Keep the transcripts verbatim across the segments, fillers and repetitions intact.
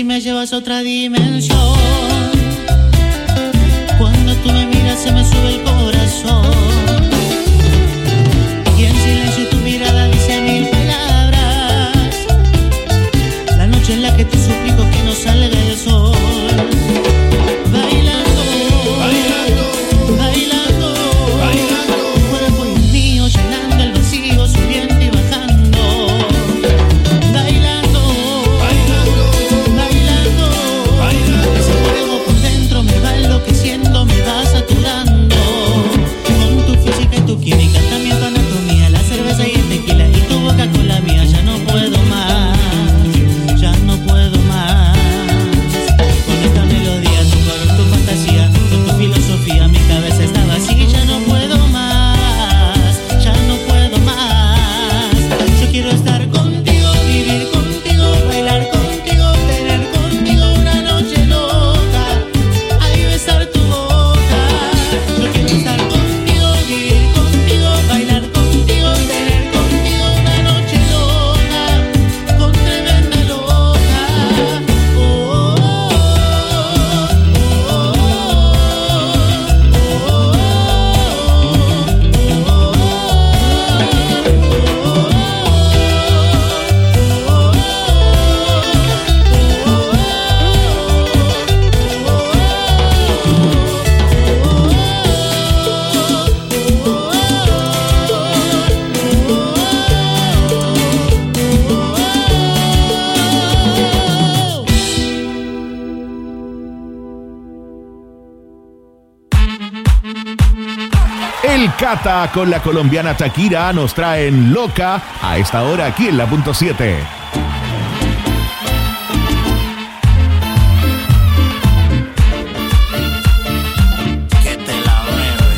si me llevas a otra dimensión. Cuando tú me miras se me sube el corazón. Y en silencio tu mirada dice mil palabras. La noche en la que te suplico que no salga el sol. Bailando, bailando, bailando, bailando. Tu cuerpo y el mío llenando el vacío, subiendo y bajando. Bailando, bailando, bailando, bailando. Ese fuego por dentro me va enloqueciendo, me va saturando. Con tu física y tu química, también tu anatomía, la cerveza y el tequila y tu boca con la mía. Ya no puedo más, ya no puedo más. Con esta melodía, tu color, tu fantasía, con tu filosofía, mi cabeza está vacía. Ya no puedo más, ya no puedo más. Yo quiero estar contigo, vivir contigo, bailar contigo, tener contigo una noche loca. Ahí besar tu boca. Yo quiero estar contigo, vivir contigo, bailar contigo, tener contigo una noche loca, con tremenda loca. Oh, oh, oh, oh, El Cata con la colombiana Shakira nos traen Loca a esta hora aquí en la punto siete. Que te la bebe.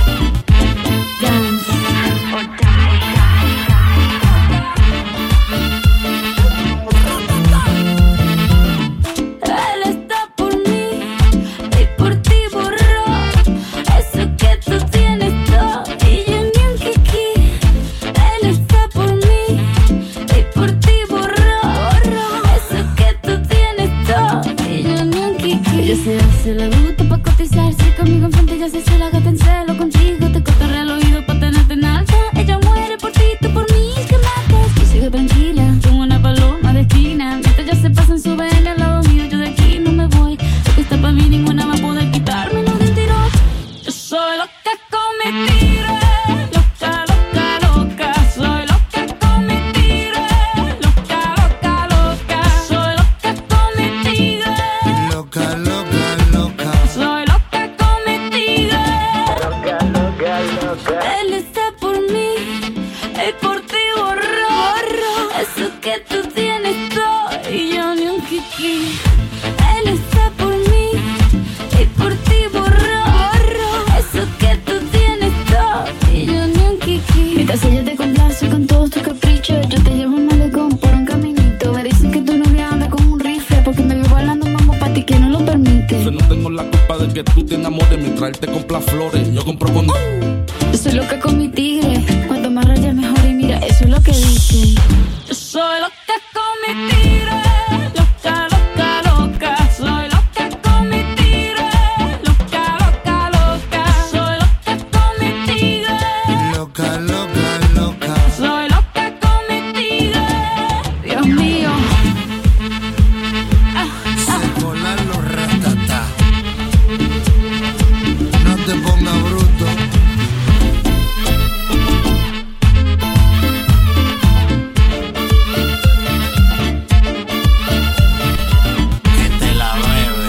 Él está por mí y por ti borró eso que tú tienes todo y yo ni un kiki. Él está por mí y por ti borró eso que tú tienes todo y yo ni un kiki. Ella se hace la bruta pa' cotizarse conmigo enfrente, ella se hace la gata en celo contigo, te cotorrea al oído pa' tenerte en alta. Ella muere por ti, tú por mí, que matas. Yo sigo tranquila como una paloma de esquina, mientras ya se pasan su vena al lado mío, yo de aquí no me voy. Lo que está pa' mí ninguna va a poder quitarme, no mentiroso. Yo soy loca con mi tiro, loca, loca, loca. Soy loca con mi tiro, loca, loca, loca. Soy loca con mi tiro, Loca, loca, loca. soy loca con mi tiro. Él está por mí y por ti borró eso que tú tienes todo y yo ni un kiki. Él está por mí y por ti borró eso que tú tienes todo y yo ni un kiki. Mientras ella te complace con todos tus caprichos, yo te llevo un malecón por un caminito. Me dicen que tu novia anda con un rifle porque me vio bailando mambo pa' ti que no lo permite. Yo no tengo la culpa de que tú te enamores. Mi traerte compra flores, yo compro con... Yo soy loca con mi tigre, cuanto más raya mejor y mira, eso es lo que dicen. Yo soy loca con mi tigre, loca, loca, loca. Soy loca con mi tigre, loca, loca, loca. Soy loca con mi tigre, Loca, loca, loca. soy loca con mi tigre. Dios mío. Ah, ah. Se colan los ratatá. No te pongas bruto. Que te la bebe.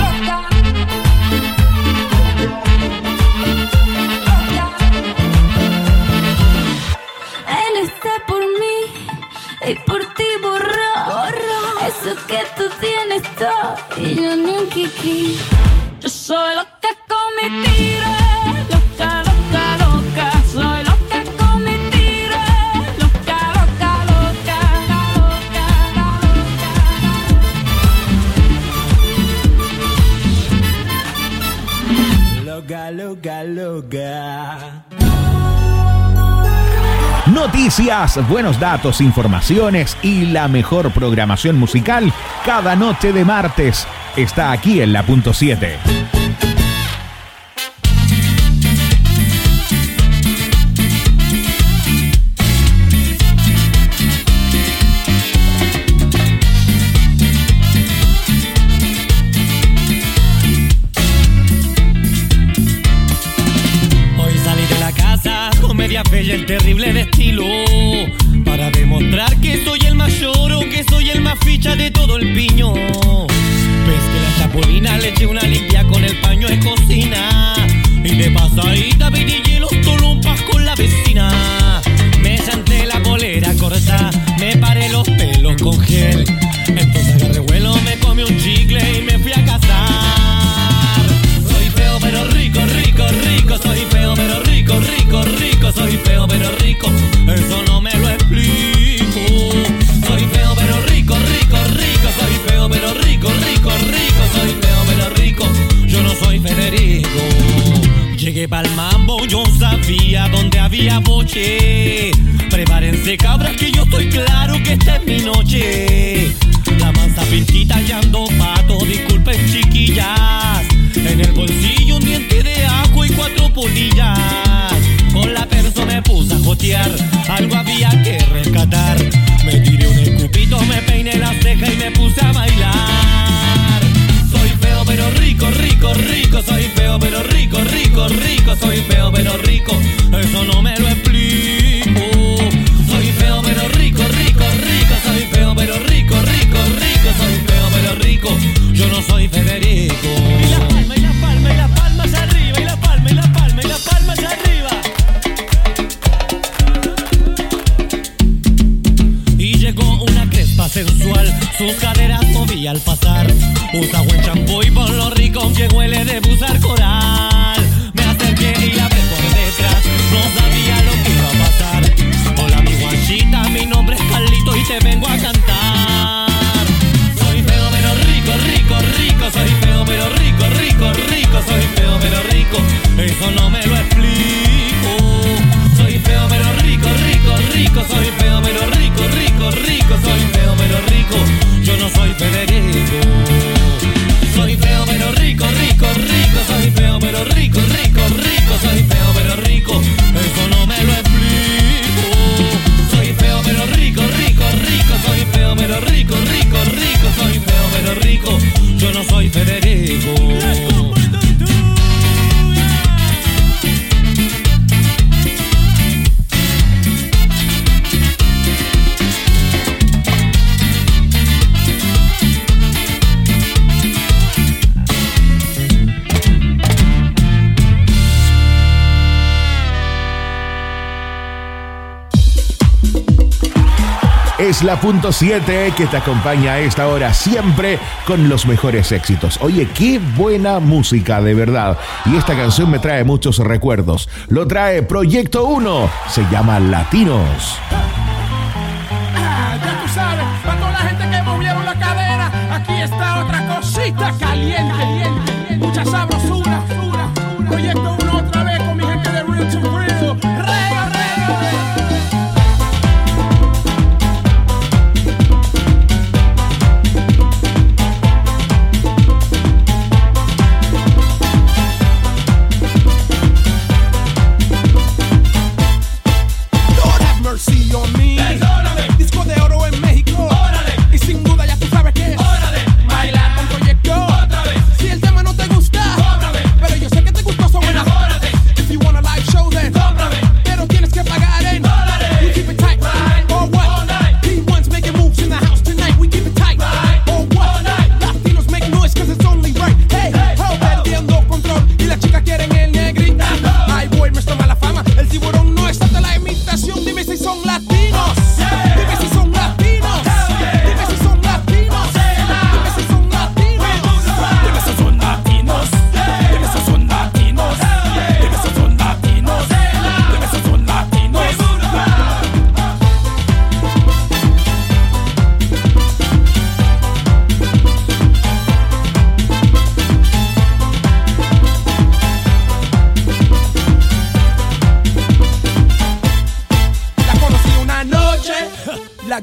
Él está por mí y por ti borró eso que tú tienes todo y yo ni un kiki. Yo soy loca con mi tiro, loca, loca, loca. Soy loca con mi tiro, loca, loca, loca, loca, Loca, loca, loca. Noticias, buenos datos, informaciones y la mejor programación musical cada noche de martes está aquí en la punto siete. Y el terrible de estilo para demostrar que soy el mayor o que soy el más ficha de todo el piño. Ves que la chapulina le eché una limpia con el paño de cocina y de pasadita pedí los tolumpas con la vecina. Me senté la polera corta, me paré los pelos con gel. Entonces agarré vuelo, me comí un chicle y me fui a casar. Soy feo pero rico, rico, rico. Soy feo pero rico, rico, rico. Soy feo pero rico, eso no me lo explico. Soy feo pero rico, rico, rico. Soy feo pero rico, rico, rico. Soy feo pero rico, yo no soy Federico. Llegué pa'l mambo, yo sabía dónde había boche. Prepárense cabras que yo estoy claro que esta es mi noche. La mansa pintita y ando pato, disculpen chiquillas. En el bolsillo un diente de ajo y cuatro polillas. Con la perso me puse a jotear, algo había que rescatar. Me tiré un escupito, me peiné la ceja y me puse a bailar. Soy feo pero rico, rico, rico. Soy feo pero rico, rico, rico. Soy feo pero rico, eso no me lo explico. Soy feo pero rico, rico, rico. Soy feo pero rico, rico, rico. Soy feo pero rico, yo no soy Federico. Y la palma, y la palma, y la palma hacia arriba. Y la palma, y la palma, y la palma hacia arriba. Y llegó una crespa sensual, sus caderas movía al pasar. Usa buen champú y por lo rico que huele de usar coral. Me acerqué y la abrí por detrás, no sabía lo que iba a pasar. Hola mi guachita, mi nombre es Carlito y te vengo a cantar. Soy feo pero rico, rico, rico. Soy feo pero rico, rico, rico. Soy feo pero rico, eso no me lo explico. Soy feo pero rico, rico, rico. Soy feo pero rico, rico, rico. Soy feo pero rico, yo no soy Federico. Soy feo pero rico, rico, rico. Soy feo pero rico, rico, rico. Soy feo pero rico, eso no me lo explico. Soy feo pero rico, rico, rico. Soy feo pero rico, rico, rico. Soy feo pero rico, yo no soy Federico. Es la punto siete que te acompaña a esta hora siempre con los mejores éxitos. Oye, qué buena música, de verdad. Y esta canción me trae muchos recuerdos. Lo trae Proyecto uno. Se llama Latinos. Ah, ya tú sabes, para toda la gente que movieron la cadera, aquí está otra cosita caliente, caliente, mucha sabrosura. Proyecto uno otra vez con mi gente de Real to Real. Rega, rega, rega. See on me.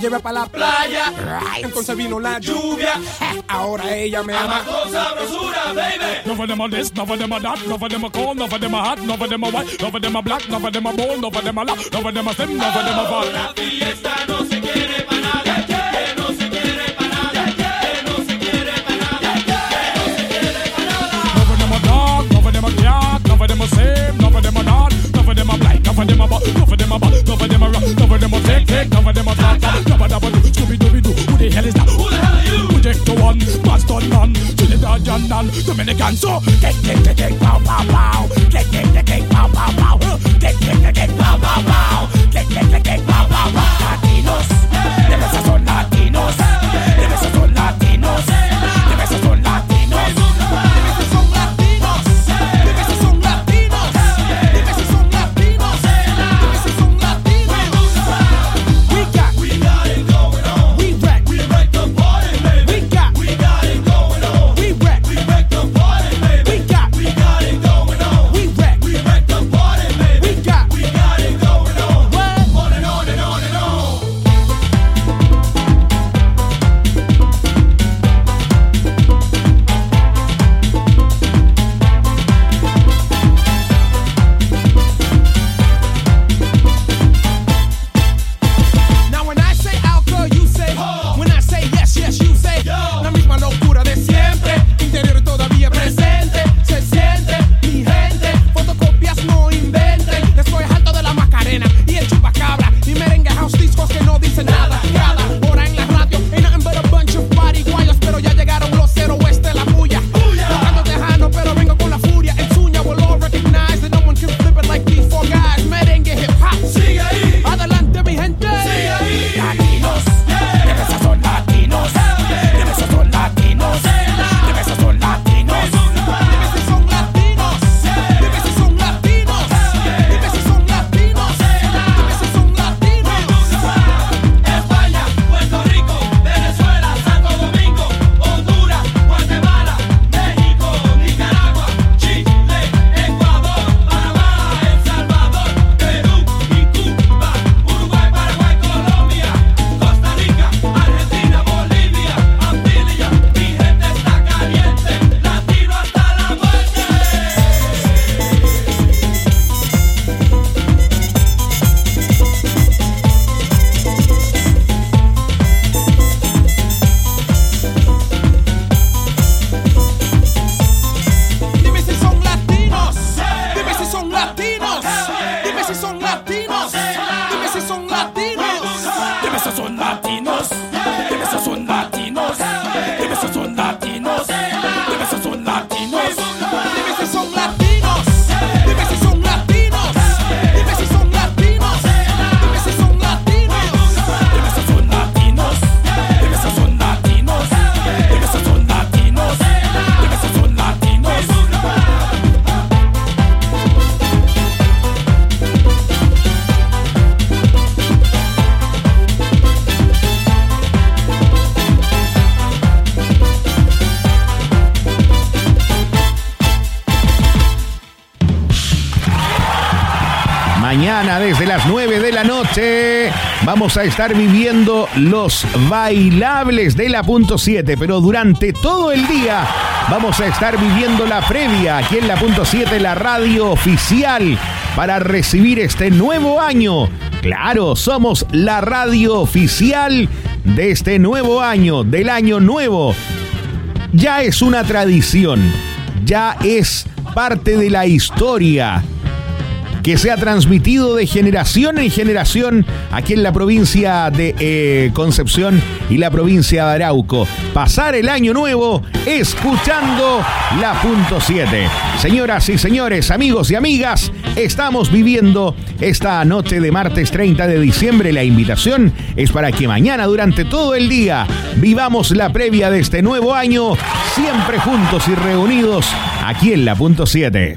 llevé para la playa. Entonces vino la lluvia. Ahora ella me ama con sabrosura, baby. None of them are this, none of them are that, none of them are cold, none of them are hot, none of them are white, none of them are black, none of them are bold, none of them are loud, none of them are slim, none of them are fat. La fiesta no se quiere para nada, que no se quiere para nada, que no se quiere para nada, que no se quiere para nada. None of them are dark, none of them are dark, none of them are same, none of them are not, none of them are black, none of them are bad, none of them are bad, none of them are rough, none of them are fake, fake, none of them are flat, none of them are do, Scooby Dooby Doo. Who the hell is that? Who the hell are you? Project to one, Boston man, Trinidad and Dominican, so kick, kick, kick, kick, pow, pow, pow, kick, kick, kick, kick, pow, pow, pow, kick, kick, kick, kick, pow, pow, pow, kick, kick, kick, kick, pow, pow, pow. Latinos, de besos son latinos, de besos son latinos, de besos son latinos, de besos son latinos, de besos son latinos, de besos son latinos, de besos son latinos. We got, we got it going on. We wreck, we wreck the party, baby. We got, we got it going on. We wreck, we wreck the party, baby. We got, we got it going on. We wreck, we wreck the party, baby. We got, we got it going on. What? On and on and on and on. Now when I say alcohol, you say ho. When I say yes, yes, you say yo. La misma locura de siempre, interior todavía presente. Se siente, mi gente, fotocopias no inventen. Estoy alto de la Macarena y el chupacabra. Y merengue house discos que no dicen nada. Cada hora en la radio, ain't nothing but a bunch of pariguayos. Pero ya llegaron los cero oeste, la bulla. Tocando tejano, pero vengo con la furia. En Suña will all recognize that no one can flip it like these four guys. Merengue hip hop, sigue ahí. Adelante mi gente, sigue ahí. Latinos, de besos son latinos, de besos son latinos, de besos son latinos. Dime si son latinos, dime si son latinos, dime si son latinos, dime si son latinos. España, Puerto Rico, Venezuela, Santo Domingo, Honduras, Guatemala, México, Nicaragua, Chile, Ecuador, Panamá, El Salvador, Perú y Cuba, Uruguay, Paraguay, Colombia, Costa Rica, Argentina, Bolivia, Antillas, mi gente está caliente, latino hasta la muerte. Dime si son latinos, dime si son latinos, dime si son latinos, dime si son latinos. De besos son latinos, de besos son latinos, de besos son latinos, de besos son latinos. Dime si son latinos, dime si son latinos, dime si son latinos, dime si son latinos. De besos son latinos, de besos son latinos, de besos son latinos, de besos son latinos. Mañana desde las nueve de la noche vamos a estar viviendo los bailables de la punto siete, pero durante todo el día vamos a estar viviendo la previa aquí en la punto siete, la radio oficial para recibir este nuevo año. Claro, somos la radio oficial de este nuevo año, del año nuevo. Ya es una tradición, ya es parte de la historia que se ha transmitido de generación en generación aquí en la provincia de eh, Concepción y la provincia de Arauco. Pasar el año nuevo escuchando la punto siete. Señoras y señores, amigos y amigas, estamos viviendo esta noche de martes treinta de diciembre. La invitación es para que mañana durante todo el día vivamos la previa de este nuevo año, siempre juntos y reunidos aquí en la punto siete.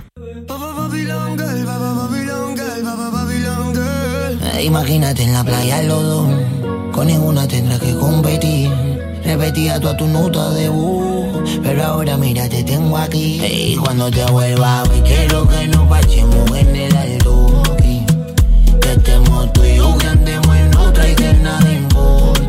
Imagínate en la playa los dos, con ninguna tendrás que competir. Repetía toda tu nota de voz, pero ahora mira, te tengo aquí. Y cuando te vuelva a ver, quiero que nos pachemos en el alto. Que estemos tú y yo, que andemos en otra y que nada importa.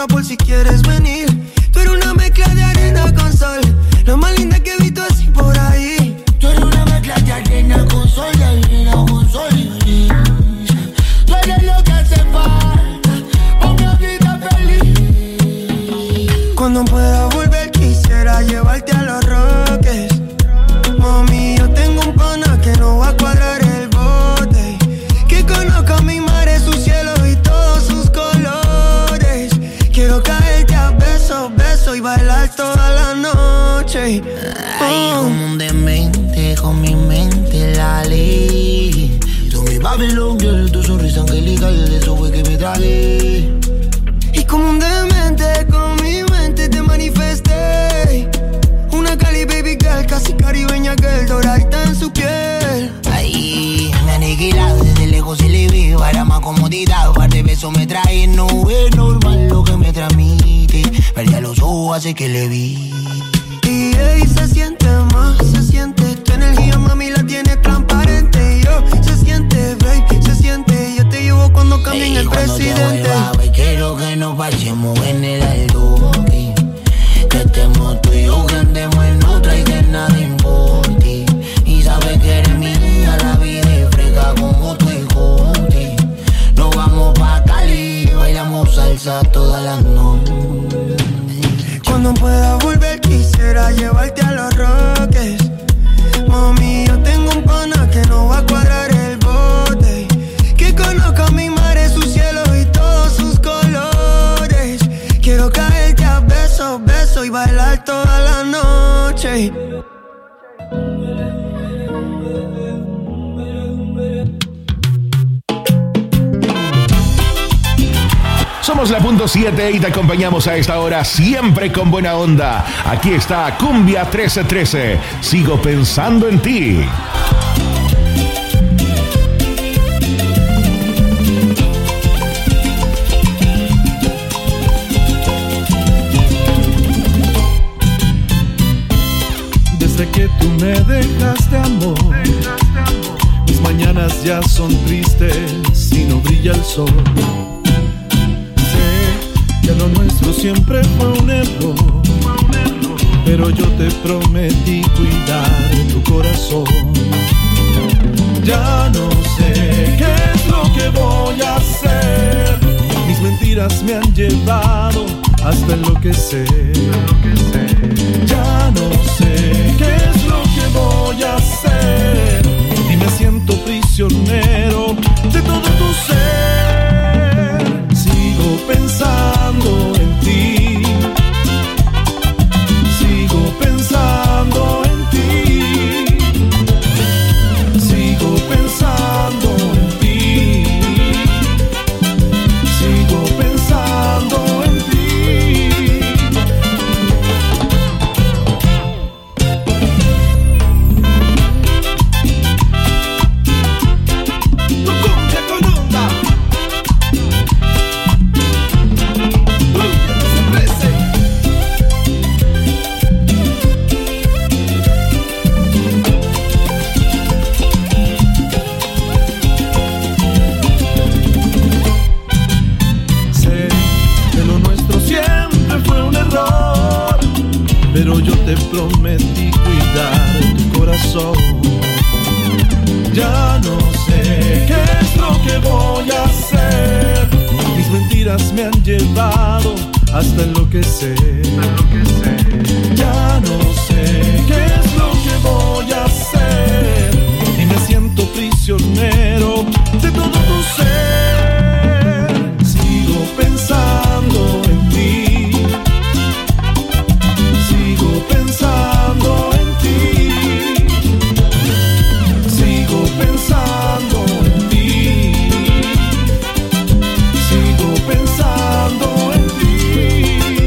casa por si quieres venir. Tú eres una mezcla de arena con sol, lo más linda que he visto así por ahí. Tú eres una mezcla de arena con sol, de arena con sol. Tú eres lo que hace falta pa' una vida feliz. Cuando pueda volver quisiera llevarte a los Roques. Mami, yo tengo un pana que no va a cuadrar el bote, que conozca mi mar, su cielo y todos sus colores. Quiero caerte a besos, besos y bailar toda la noche. Ay, como un demente, con mi mente la ley. Tú mi Babylon girl, tu sonrisa angelical, de eso fue que me tragué. Y como un demente, con mi mente te manifesté. Una Cali baby girl, casi caribeña girl, doradita en su piel. Ay, me aniquilado desde lejos y le veo. Para más comodidad, un par de besos me trae. No es normal lo que me transmite. Perdí a los ojos, hace que le vi. Y ey, se siente más, se siente. Tu energía, mami, la tienes transparente. Y yo, se siente, babe, se siente. Yo te llevo cuando cambie Ey, el cuando presidente. Te vuelva, babe, quiero que nos pasemos en el aldoque. Que estemos tú y yo, que andemos en otra y que nada importe. Y sabes que eres mía, la vida es fresca como tu escote. Nos vamos pa' Cali, bailamos salsa todas las noches. Cuando pueda volver quisiera llevarte a los Roques. Mami, yo tengo un pana que no va a cuadrar el bote, que conozca mi mar, su cielo y todos sus colores. Quiero caerte a besos, besos y bailar toda la noche. Somos la punto siete y te acompañamos a esta hora siempre con buena onda. Aquí está Cumbia trece trece. Sigo pensando en ti. Desde que tú me dejaste, amor, mis mañanas ya son tristes y no brilla el sol. Que lo nuestro siempre fue un error, pero yo te prometí cuidar tu corazón. Ya no sé qué es lo que voy a hacer. Mis mentiras me han llevado hasta enloquecer. Ya no sé qué es lo que voy a hacer y me siento prisionero de todo tu ser. Sigo pensando en ti, sigo pensando en ti, sigo pensando en ti, sigo pensando en ti. Pero yo te prometí cuidar tu corazón. Ya no sé qué es lo que voy a hacer. Mis mentiras me han llevado hasta enloquecer. Ya no sé qué es lo que voy a hacer y me siento prisionero de todo tu ser. Sigo pensando en ti, sigo pensando en ti, sigo pensando en ti, sigo pensando en ti.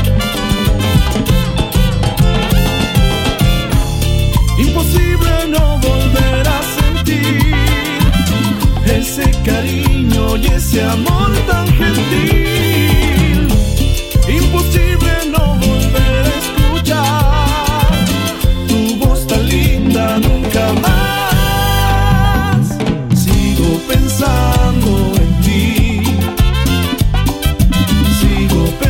Imposible no volver a sentir ese cariño y ese amor tan gentil. Imposible no volver a escuchar tu voz tan linda nunca más. Sigo pensando en ti, sigo pensando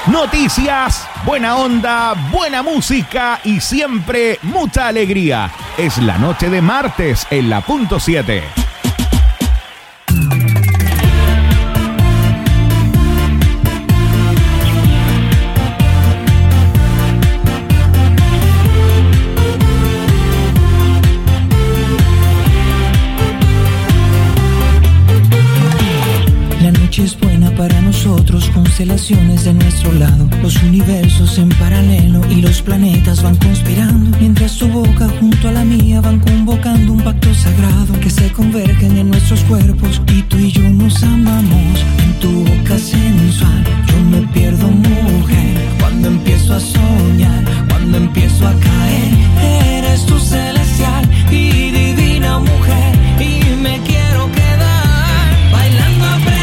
noticias, buena onda, buena música y siempre mucha alegría. Es la noche de martes en la punto siete. Es buena para nosotros, constelaciones de nuestro lado, los universos en paralelo y los planetas van conspirando, mientras tu boca junto a la mía van convocando un pacto sagrado, que se convergen en nuestros cuerpos y tú y yo nos amamos. En tu boca sensual yo me pierdo, mujer, cuando empiezo a soñar, cuando empiezo a caer. Eres tu celestial y divina mujer, y me quiero quedar bailando a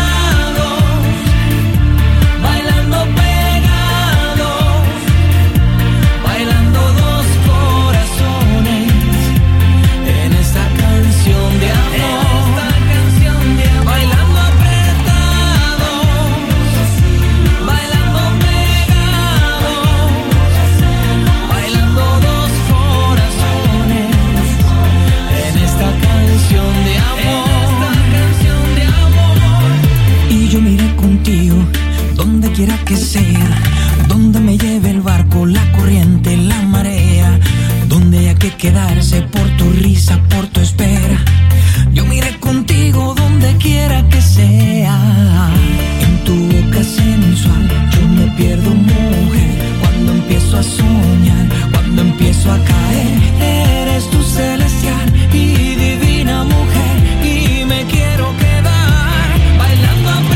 donde quiera que sea, donde me lleve el barco, la corriente, la marea, donde haya que quedarse por tu risa, por tu espera. Yo me iré contigo donde quiera que sea. En tu boca sensual yo me pierdo, mujer, cuando empiezo a soñar, cuando empiezo a caer. Eres tu celestial y divina mujer, y me quiero quedar bailando a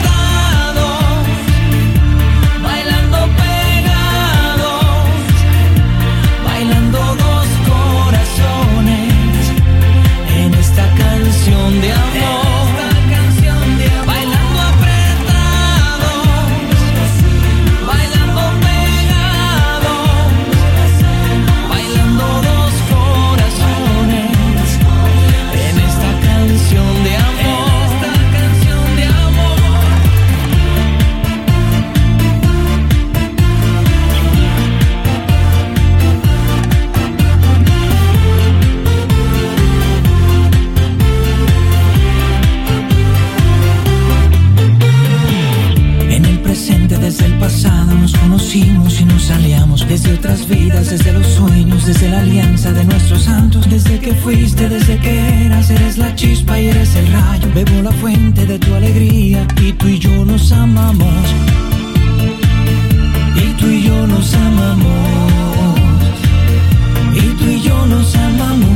de amor, esta canción de amor, bailando apretados, bailando pegados, bailando dos corazones, en esta canción de amor, esta canción de amor. Desde el pasado nos conocimos y nos aliamos, desde otras vidas, desde los sueños, desde la alianza de nuestros santos, desde que fuiste, desde que eras, eres la chispa y eres el rayo, bebo la fuente de tu alegría, y tú y yo nos amamos, y tú y yo nos amamos, y tú y yo nos amamos.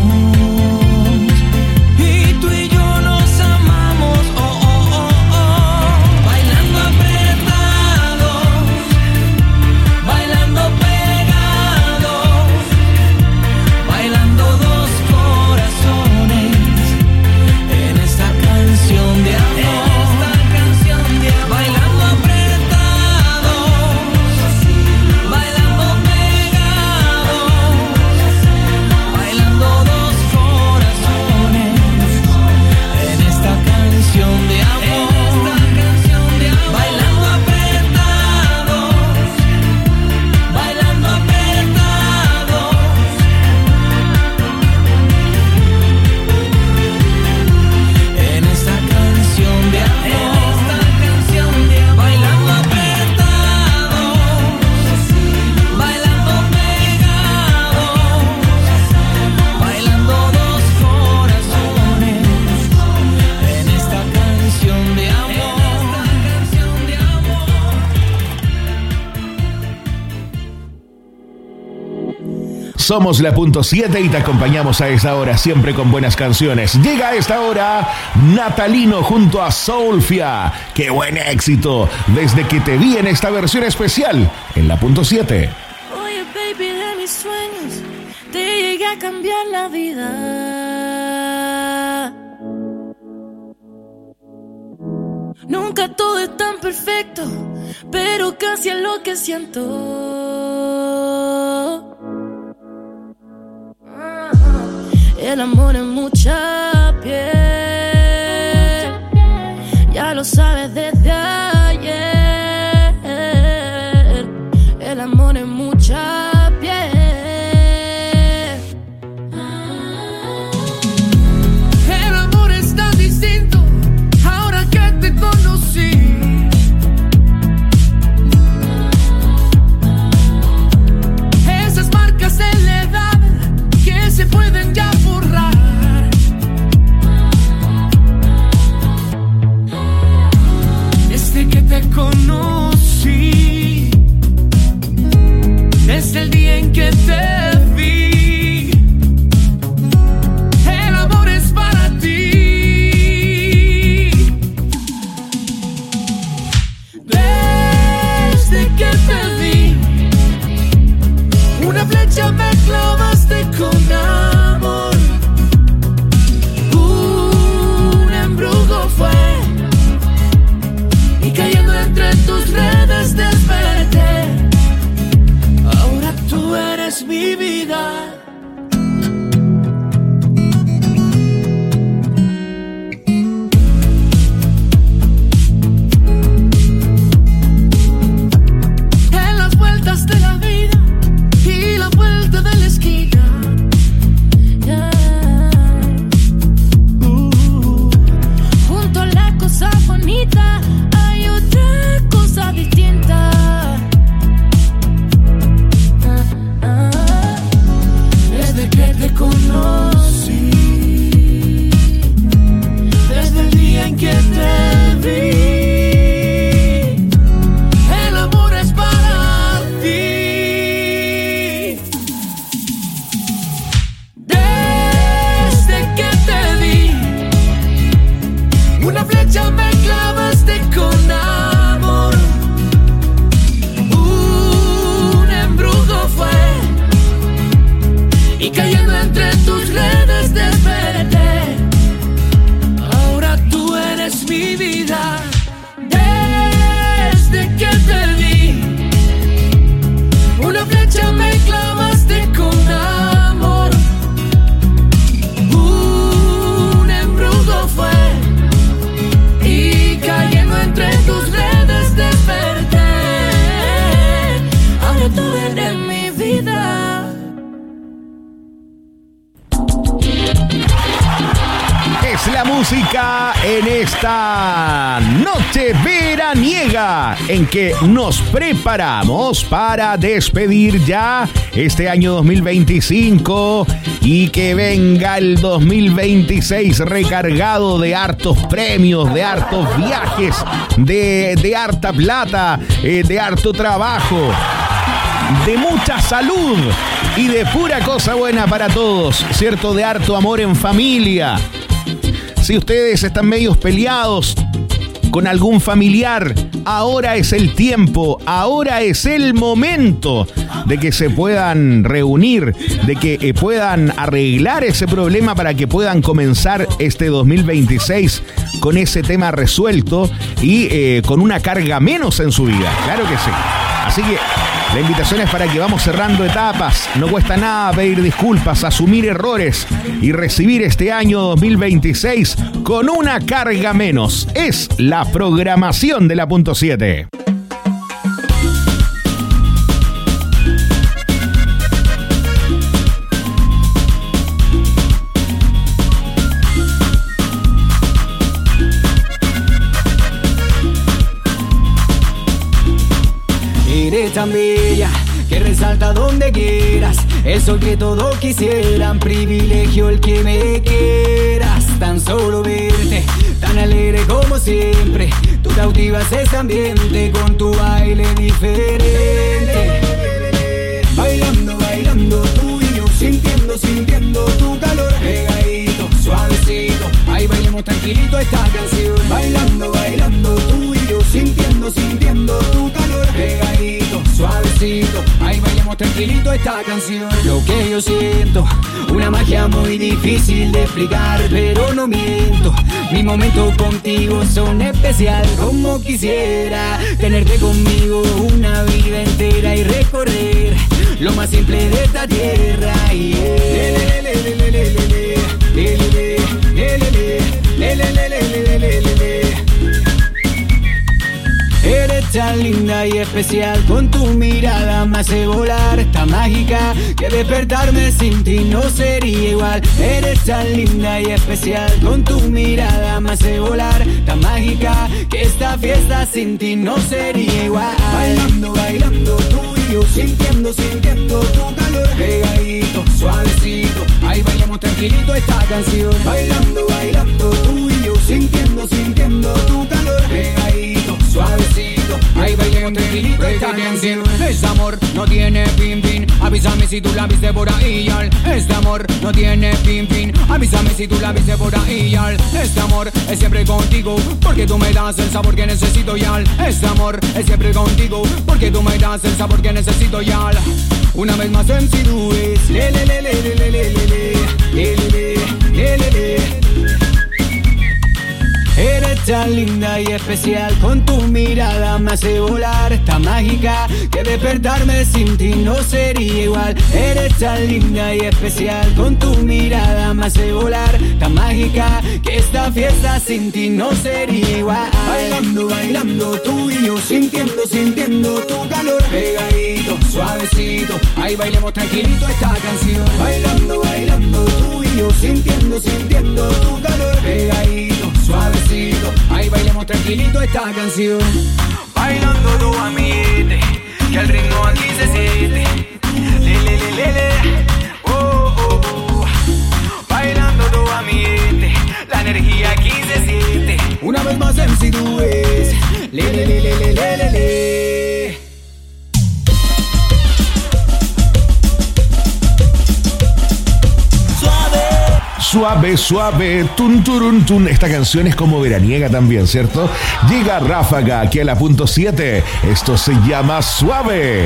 Somos la punto siete y te acompañamos a esta hora siempre con buenas canciones. Llega a esta hora Natalino junto a Soulfia. ¡Qué buen éxito! Desde que te vi en esta versión especial en la punto siete. Oye, baby, de mis sueños te llegué a cambiar la vida. Nunca todo es tan perfecto, pero casi es lo que siento. El amor es mucha piel, ya lo sabes desde ayer. en esta noche veraniega en que nos preparamos para despedir ya este año dos mil veinticinco y que venga el dos mil veintiséis recargado de hartos premios, de hartos viajes, de, de harta plata, eh, de harto trabajo, de mucha salud y de pura cosa buena para todos, ¿cierto? De harto amor en familia. Si ustedes están medios peleados con algún familiar, ahora es el tiempo, ahora es el momento de que se puedan reunir, de que eh, puedan arreglar ese problema para que puedan comenzar este dos mil veintiséis con ese tema resuelto y eh, con una carga menos en su vida. Claro que sí. Así que la invitación es para que vamos cerrando etapas. No cuesta nada pedir disculpas, asumir errores y recibir este año dos mil veintiséis con una carga menos. Es la programación de la punto siete. Eres tan bella que resalta donde quieras, el sol que todos quisieran, privilegio el que me quieras. Tan solo verte, tan alegre como siempre, tú cautivas este ambiente con tu baile diferente. Bailando, bailando tú y yo, sintiendo, sintiendo tu calor, pegadito, suavecito, ahí bailemos tranquilito esta canción. Bailando, bailando tú y yo, sintiendo, sintiendo tu calor, pegadito, suavecito, ahí bailemos tranquilito esta canción. Lo que yo siento, una magia muy difícil de explicar, pero no miento, mis momentos contigo son especial. Como quisiera tenerte conmigo una vida entera y recorrer lo más simple de esta tierra. Eres tan linda y especial, con tu mirada me hace volar, tan mágica que despertarme sin ti no sería igual. Eres tan linda y especial, con tu mirada me hace volar, tan mágica que esta fiesta sin ti no sería igual. Bailando, bailando tú y yo, sintiendo, sintiendo tu calor, pegadito, suavecito, ahí bailamos tranquilito esta canción. Bailando, bailando tú y yo, sintiendo, sintiendo tu calor, pegadito, suavecito, ahí bailemos tranquilito esta canción. Este amor no tiene fin fin, avísame si tú la viste por ahí, yal. Este amor no tiene fin fin, avísame si tú la viste por ahí, yal. Este amor es siempre contigo, porque tú me das el sabor que necesito, yal. Este amor es siempre contigo, porque tú me das el sabor que necesito, yal. Una vez más M C Dues, le le le le le le le le le le le le le. Eres tan linda y especial, con tu mirada me hace volar, tan mágica que despertarme sin ti no sería igual. Eres tan linda y especial, con tu mirada me hace volar, tan mágica que esta fiesta sin ti no sería igual. Bailando, bailando tú y yo, sintiendo, sintiendo tu calor, pegadito, suavecito, ahí bailemos tranquilito esta canción. Bailando, bailando tú y yo, sintiendo, sintiendo tu calor, pegadito, suavecito, ahí bailemos tranquilito esta canción. Bailando tú a mi gente, que el ritmo aquí se siente. Le, le, le, le, le. Oh, oh, oh. Bailando tú a mi gente, la energía aquí se siente. Una vez más M C Dues. Le, le, le, le, le, le, le, le. Suave, suave, tun, turun, tun. Esta canción es como veraniega también, ¿cierto? Llega Ráfaga aquí a la punto siete. Esto se llama Suave.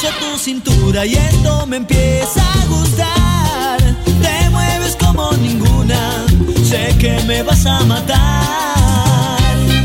abrazo tu cintura y esto me empieza a gustar. Te mueves como ninguna, sé que me vas a matar.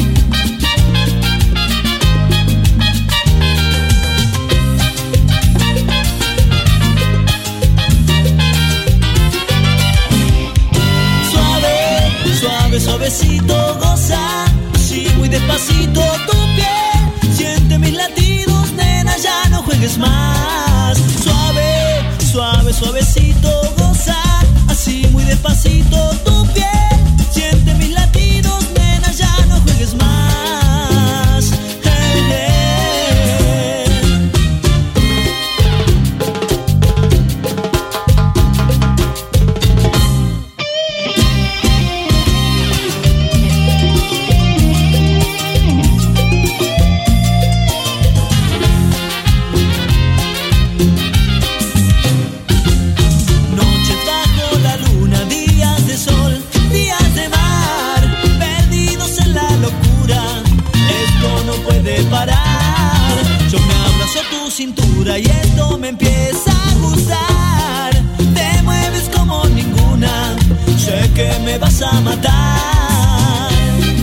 Suave, suave, suavecito, goza, así muy despacito tu piel. Siente mis latidos, nena, ya no juegues más. Suave, suave, suavecito, goza, así muy despacito tu piel. Siente mis latidos, nena, ya no juegues más. Hey, hey. Cintura y esto me empieza a gustar. Te mueves como ninguna, sé que me vas a matar.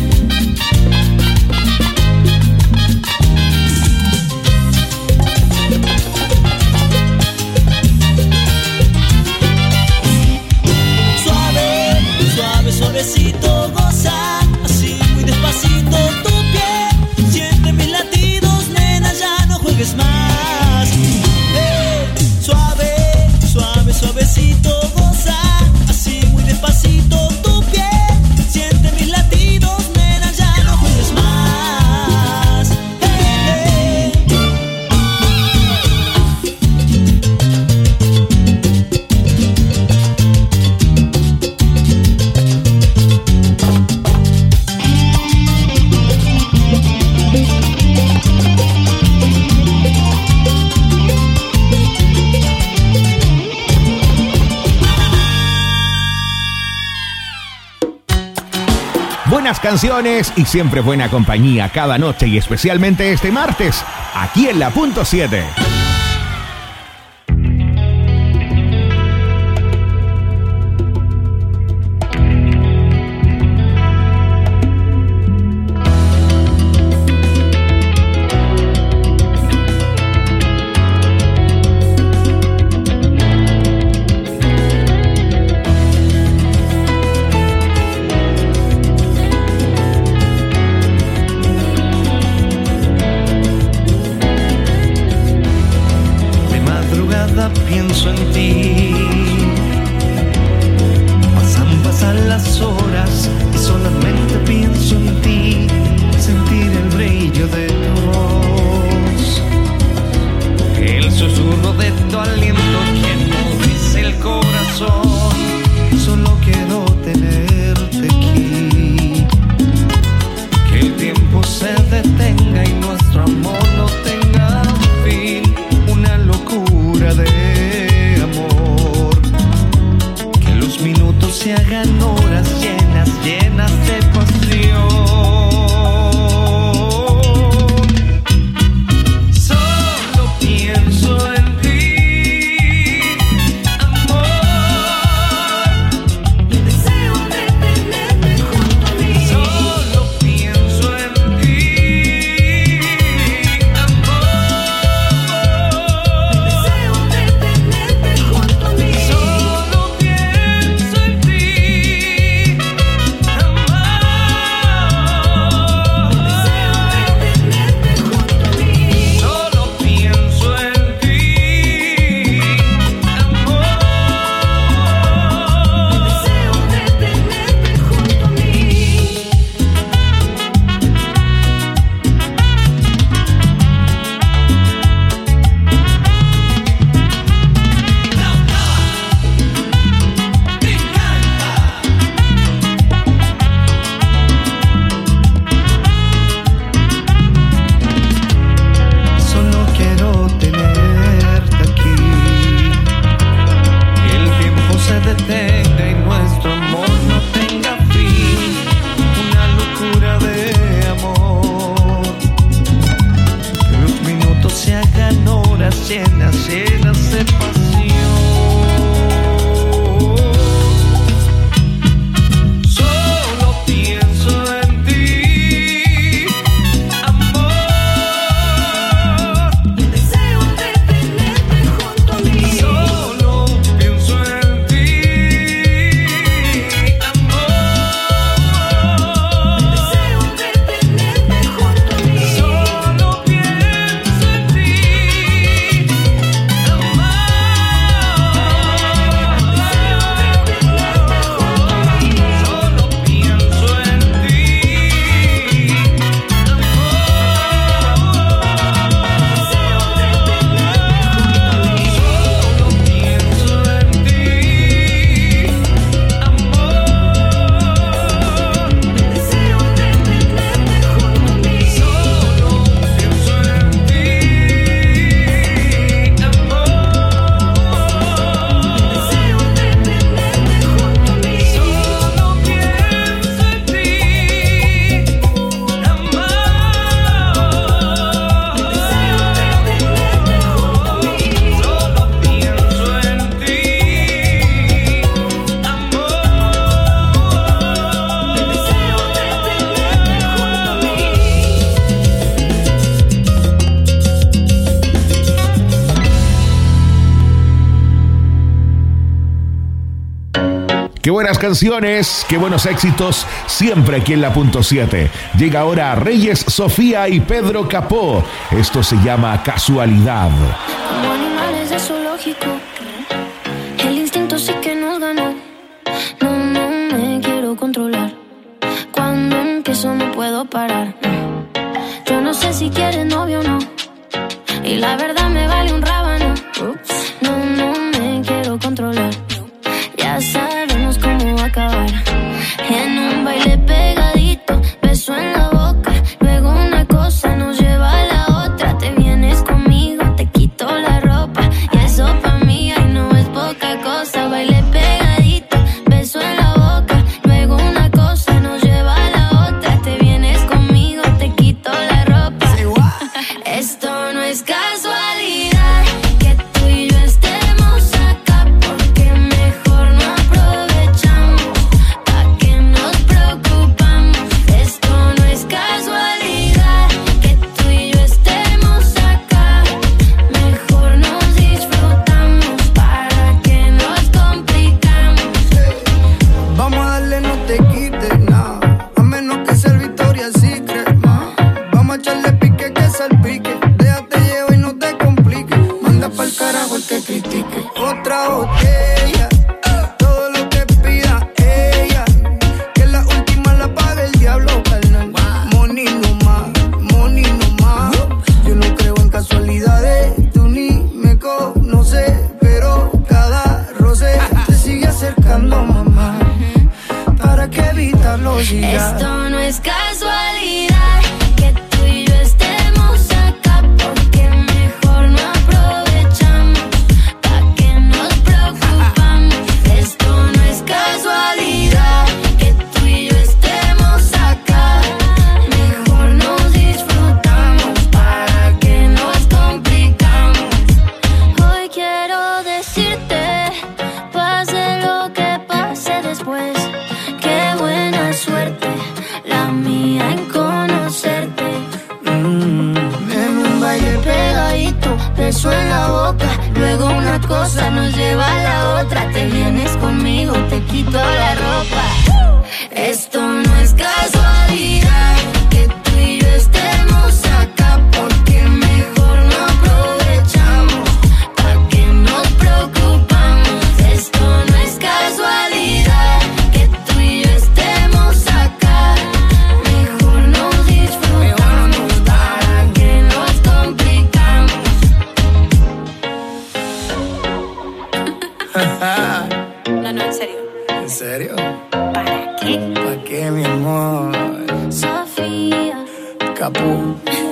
Suave, suave, suavecito, goza, así muy despacito tu piel. Siente mis latidos, nena, ya no juegues más. Suavecito, goza, así muy despacito tu piel. Siente mis latidos, nena, ya no juegues más. Hey, Buenas canciones y siempre buena compañía cada noche y especialmente este martes, aquí en La Punto siete. Pienso en ti, pasan, pasan las horas y solamente pienso en ti, sentir el brillo de tu voz, el susurro de tu aliento que no dice el corazón, solo quiero tenerte aquí, que el tiempo se detenga y nuestro amor no tenga fin, una locura de amor, que los minutos se hagan horas llenas, llenas de pasión. Solo pienso en ti, amor. Deseo detenerte junto a mí. Solo pienso en ti, amor. Junto a mí. Solo pienso en ti, amor. Qué buenas canciones, qué buenos éxitos, siempre aquí en la punto siete. Llega ahora Reyes, Sofía y Pedro Capó. Esto se llama Casualidad. Como animales de zoológico, el instinto sí que nos ganó. No, no me quiero controlar. Cuando empiezo no puedo parar. Yo no sé si quieres novio o no, y la verdad me vale un rábano. No, no me quiero controlar. Ya sabemos cómo va a acabar. En un baile pegadito, beso en la boca. Luego una cosa nos lleva a la otra. Te vienes conmigo, te quito la ropa. Y eso pa' mí ay no es poca cosa. Baile pegadito, beso en la boca. Luego una cosa nos lleva a la otra. Te vienes conmigo, te quito la ropa. Esto no es casualidad que tú y yo estemos acá, porque mejor no aprovechamos. ¿Pa' qué nos preocupamos? Esto no es casualidad que tú y yo estemos acá. Mejor nos disfrutamos. ¿Para qué nos complicamos? Vamos a darle, no te quites nada, a menos que sea el Victoria's Secret, ma. Vamos a echarle pique que salpique. Déjate llevar y no te compliques. Manda pa'l carajo el que critique. Otra botella, todo lo que pida ella. Que la última la pague el diablo, carnal. Money no más, money no más. Yo no creo en casualidades, tú ni me conoces, pero cada roce te sigue acercando, mamá. ¿Para qué evitarlo si ya? Esto no es casualidad que tú y yo estemos acá, porque mejor no aprovechamos. ¿Pa' qué nos preocupamos? Esto no es casualidad que tú y yo estemos acá. Mejor nos disfrutamos. ¿Para qué nos complicamos? Hoy quiero decirte, pase lo que pase después, qué buena suerte la mía en conocerte. Mm, En un baile pegadito, beso en la boca. Luego una cosa nos lleva a la otra. Te vienes conmigo, te quito la ropa. Esto no es casualidad que tú y yo estemos acá, porque mejor no aprovechamos. ¿Pa' qué nos preocupamos? Esto no es casualidad que tú y yo estemos acá. Mejor nos disfrutamos. ¿Para qué nos complicamos? No, no, en serio. ¿En serio? ¿Para qué? ¿Para qué, mi amor? Sofía. Capú.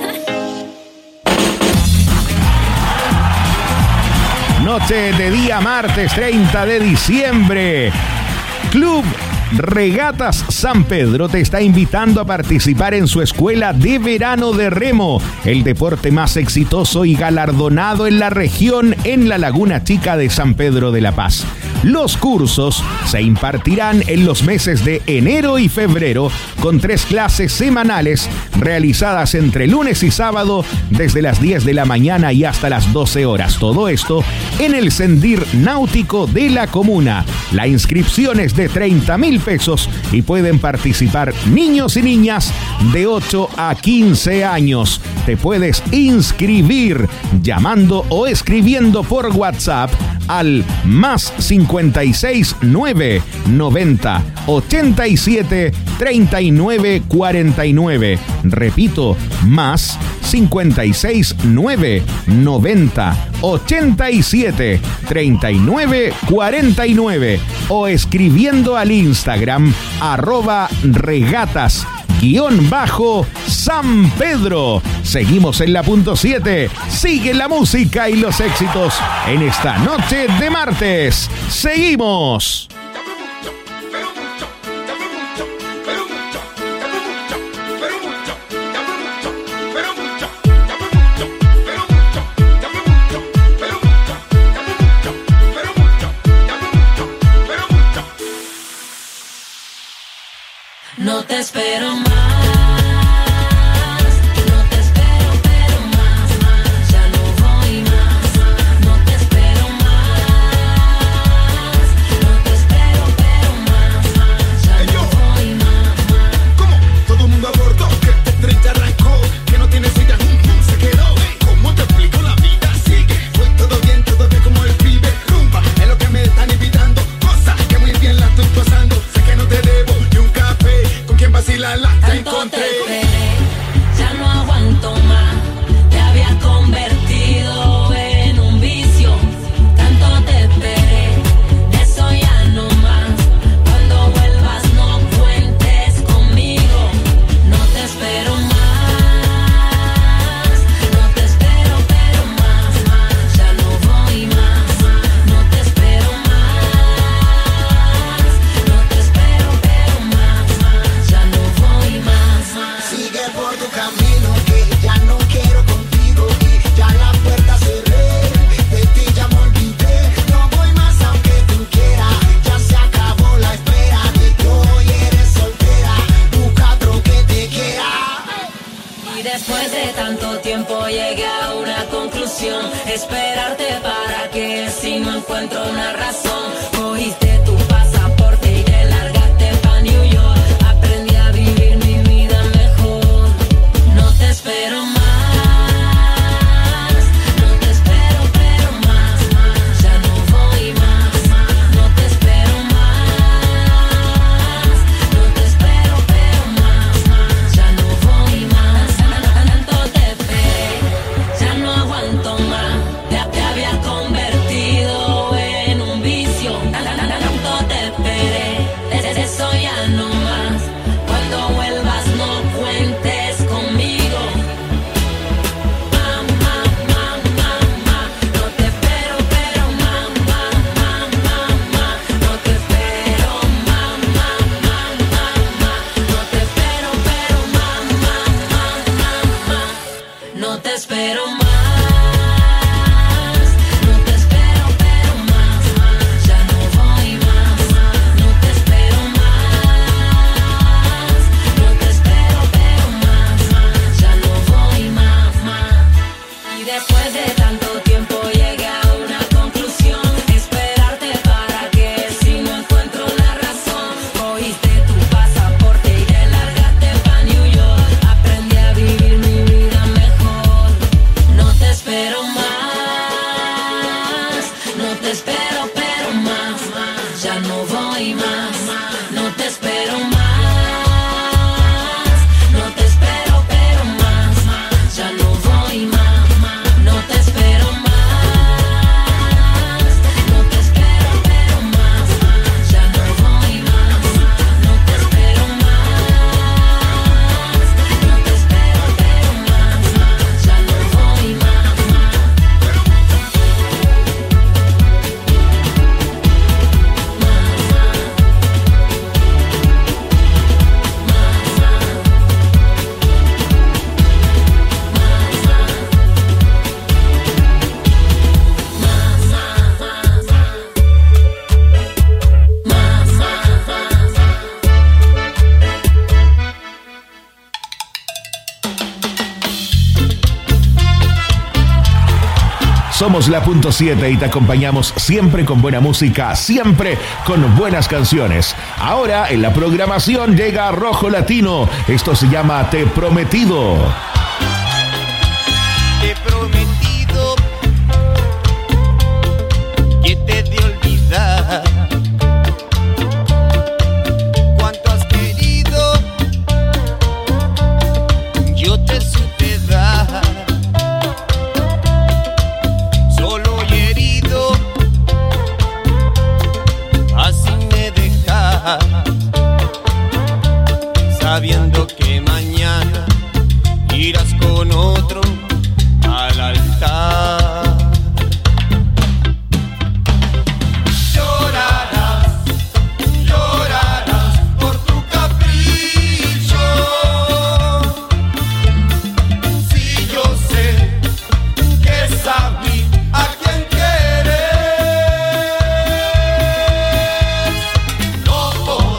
Noche de día martes treinta de diciembre. Club Regatas San Pedro te está invitando a participar en su escuela de verano de remo, el deporte más exitoso y galardonado en la región en la Laguna Chica de San Pedro de la Paz. Los cursos se impartirán en los meses de enero y febrero con tres clases semanales realizadas entre lunes y sábado desde las diez de la mañana y hasta las doce horas. Todo esto en el Sendir Náutico de la comuna. La inscripción es de treinta mil pesos y pueden participar niños y niñas de ocho a quince años. Te puedes inscribir llamando o escribiendo por WhatsApp al más cincuenta y seis nueve noventa ochenta y siete treinta y nueve cuarenta y nueve. Repito, más cincuenta y seis nueve noventa ochenta y siete treinta y nueve cuarenta y nueve o escribiendo al Instagram arroba regatas guión bajo San Pedro. Seguimos en la punto siete. Sigue la música y los éxitos en esta noche de martes. Seguimos. No te espero más, no te espero, pero más, más, ya no voy más, no te espero más, no te espero, pero más. Tanto te esperé, ya no aguanto más. Te había convertido en un vicio. Tanto te esperé, de eso ya no más. Cuando vuelvas no cuentes conmigo. No te espero más. No te espero pero más, más. Ya no voy más. No te espero más. No te espero pero más, más. Ya no voy más, más. Sigue por tu camino que ya no quiero contigo y ya la puerta cerré, de ti ya me olvidé. No voy más aunque tú quieras, ya se acabó la espera de que hoy eres soltera, busca otro que te quiera. Y después de tanto tiempo llegué a una conclusión: esperarte para que si no encuentro una razón. Cogiste tu pasaporte y te largaste pa' New York. Aprendí a vivir mi vida mejor. No te espero más. No te espero pero más, más. Ya no voy más, más. No te espero más. No te espero pero más, más. Ya no voy más. Tanto te esperé, ya no aguanto más. Te, te había convertido en un vicio. Tanto te esperé, de eso ya no más. Cuando vuelvas no cuentes conmigo. Mamá, mamá, mamá, no te espero pero mamá, mamá, mamá, no te espero mamá, mamá, mamá, no te espero pero mamá, mamá, mamá, no te espero más. No te espero pero más, más. Ya no voy más, más. No te espero más. No te espero pero más, más. Ya no voy más, más. Y después de tanto tiempo llegué a una conclusión: esperarte para que si no encuentro la razón. Cogiste tu pasaporte y te largaste pa' New York. Aprendí a vivir mi vida mejor. No te espero más. No te espero pero más, más. Ya no voy más. No te espero más. No te espero pero más, más. Ya no voy más. No te espero más. No te espero pero más, más. Ya no voy más. No te espero más. No te espero pero más, más. Ya no voy más. Somos la punto siete y te acompañamos siempre con buena música, siempre con buenas canciones. Ahora en la programación llega Rojo Latino. Esto se llama Te Prometido. Te he prometido que te he de olvidar cuanto has querido, yo te supe dar. Solo y herido, así me dejas, sabiendo que mañana irás con otro al altar. Llorarás, llorarás por tu capricho. Si yo sé que es a mí a quien quieres, no por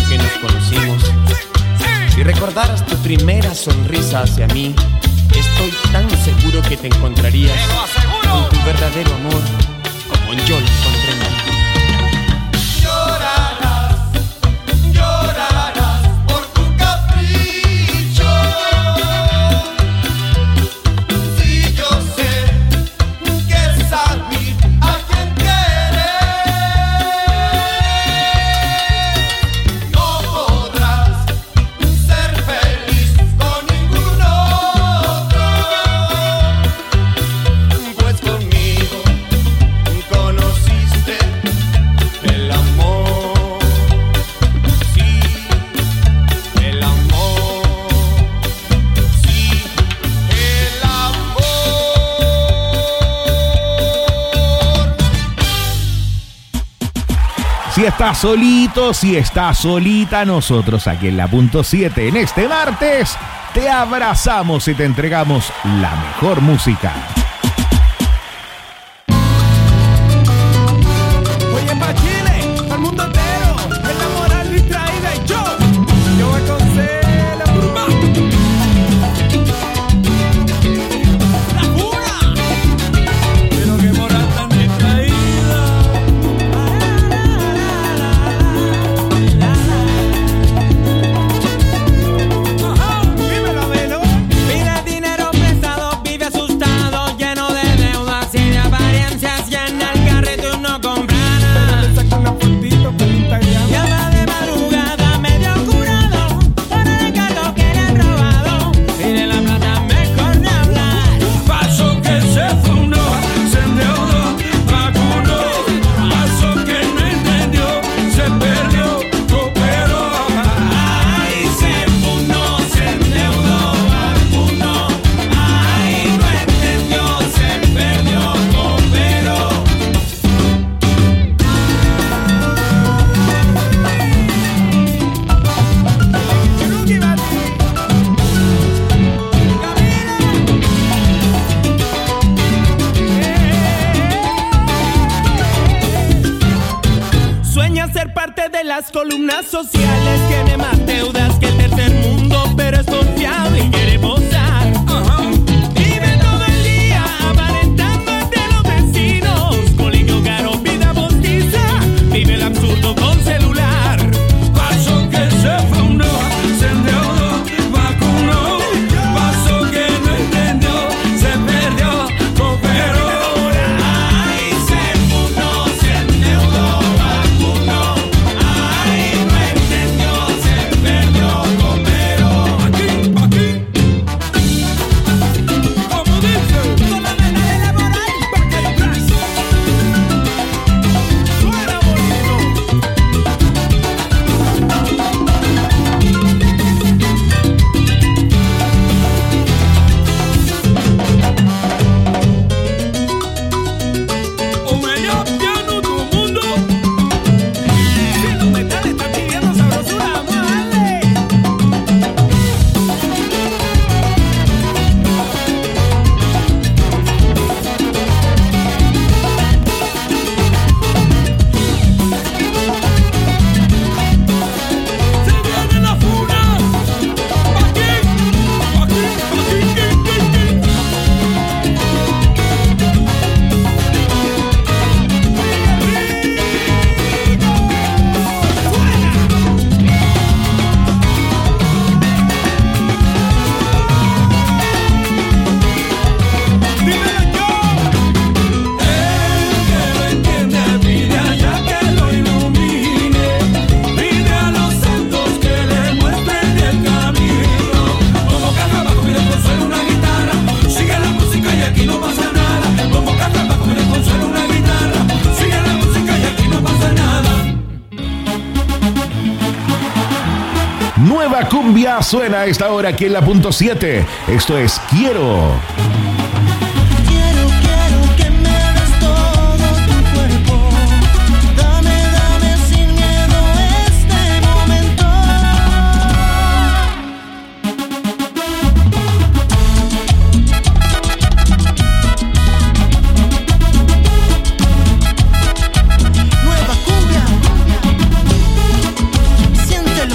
que nos conocimos, si recordaras tu primera sonrisa hacia mí, estoy tan seguro que te encontrarías con tu verdadero amor como yo lo encontré en ti. Llorarás, llorarás por tu capricho. Si yo sé que es a mí a quien quieres, no podrás ser feliz con ningún otro, pues conmigo conociste el amor, sí, el amor, sí, el amor. Si estás solito, si estás solita, nosotros aquí en la punto siete en este martes te abrazamos y te entregamos la mejor música. Oye, pa' Chile, al mundo entero, en la moral distraída y yo, yo voy con Cela, burba. La pura, pero qué moral tan distraída. Ajá, dímelo, velo. Pide dinero prestado, vive asustado, lleno de deudas y de apariencias, llena el carrito y no compra nada. Le saco una fotito para Instagram. Llama de madrugada, medio curado, para el gato que le han robado. Pide la plata, mejor de hablar. Paso que se fundó, se endeudó, vacunó. Paso que no entendió, se perdió, cooperó. Ay, se fundó, se endeudó, vacunó. Ay, no entendió, se perdió, cooperó. Sueña ser parte de las columnas sociales, tiene más deudas que el tercer mundo, pero es confiado y quiere posar. Vive todo el día aparentando entre los vecinos, colegio caro, vida postiza, vive el absurdo con celular. Paso que se fundó, se endeudó, vacunó. Paso que no entendió, se perdió, cooperó. Ay, se fundó, se endeudó, vacunó. Ay, no entendió, se perdió, cooperó. Aquí, aquí. Como dice, con la nena de la moral, pa' que lo traes. Suena bonito. O melhor piano do mundo. Si los metales están pidiendo sabrosura, vamos a darle. Se viene la funa. Aquí, aquí, aquí, aquí, dímelo yo. El que lo entiende pide allá que lo ilumine, pide a los santos que le muestren el camino. Como caja abajo mire consuelo una guitarra, sigue la música y aquí no pasa nada. Como caja abajo mire consuelo una guitarra, sigue la música y aquí no pasa nada. Nueva cumbia suena a esta hora aquí en la punto siete. Esto es Quiero. Quiero, quiero que me des todo tu cuerpo. Dame, dame sin miedo este momento. Nueva cumbia. Siéntelo.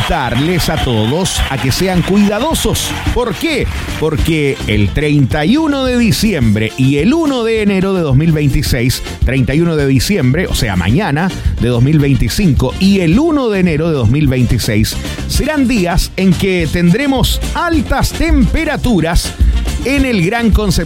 invitarles a todos a que sean cuidadosos. ¿Por qué? Porque el treinta y uno de diciembre y el uno de enero de dos mil veintiséis, treinta y uno de diciembre, o sea, mañana de dos mil veinticinco, y el uno de enero de dos mil veintiséis, serán días en que tendremos altas temperaturas en el Gran Concepción.